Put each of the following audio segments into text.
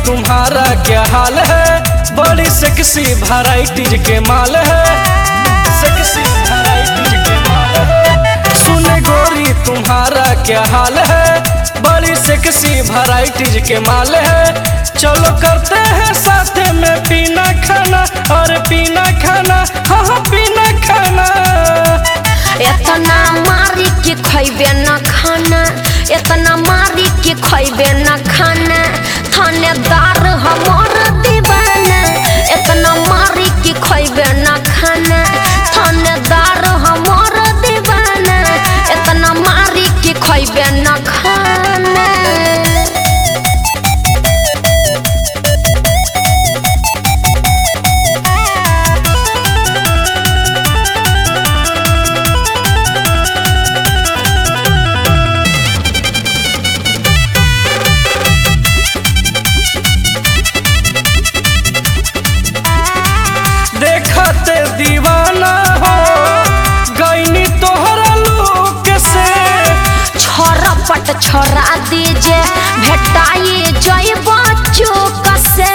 तुम्हारा क्या हाल है, बड़ी सेक्सी वैराइटीज के माल है, सेक्सी वैराइटीज के माल है। सुने गोरी तुम्हारा क्या हाल है, बड़ी सेक्सी वैराइटीज के माल है। चलो करते हैं साथ में पीना खाना, और पीना खाना, हाँ पीना खाना। इतना मारी के खैबे न खाना, इतना मारी के खैबे न खाना, थानेदार हमार दीवाना। इतना मारी के खैबे न खाना, थानेदार हमार दीवाना। इतना मारी के खैबे न खाना। देखते दीवाना हो गईनी तोहरा लोक से। छोरापट छोरा दीजे भेटाई जय बच्चों से।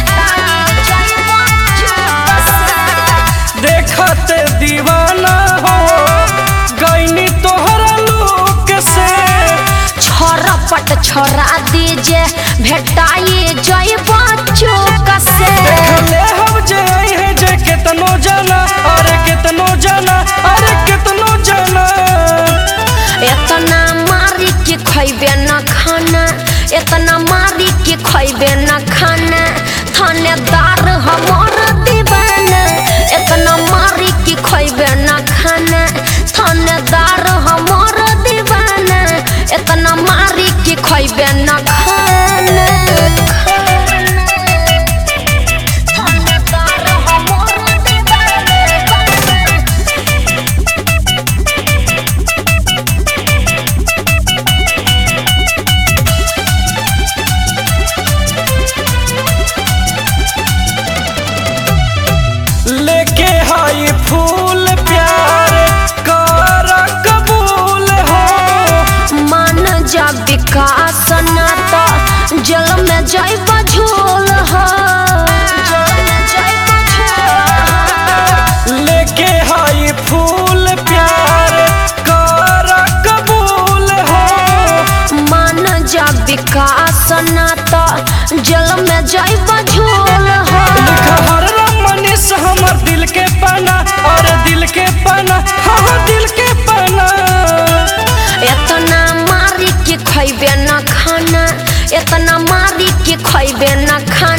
देखते दीवाना हो गईनी तोहरा लोक से। छोरापट छोरा दीजे भेटाई जय बच्चों से। देखले हम जय है जे कितनो जाना, अरे कितनो जाना, अरे कितनो जाना। इतना मारी के खैबे न खाना, इतना मारी के खैबे न खाना, थानेदार हमार दीवाना। इतना मारी के खैबे न खाना, थानेदार हमार दीवाना। इतना मारी के खैबे न खाना। लेके हाई फूल प्यार कर कबूल हो। मान जा विकास ना तो जल में जाइब झोल हो। लेके हाई फूल प्यार कर कबूल हो। मान जा विकास ना तो जल में जाइब झोल हो। लिखा हर मनीष हमर दिल के पाना, और दिल के पाना, हाँ दिल के पाना। इतना मारी के खैबे न खाना, इतना मारी के खैबे न खाना।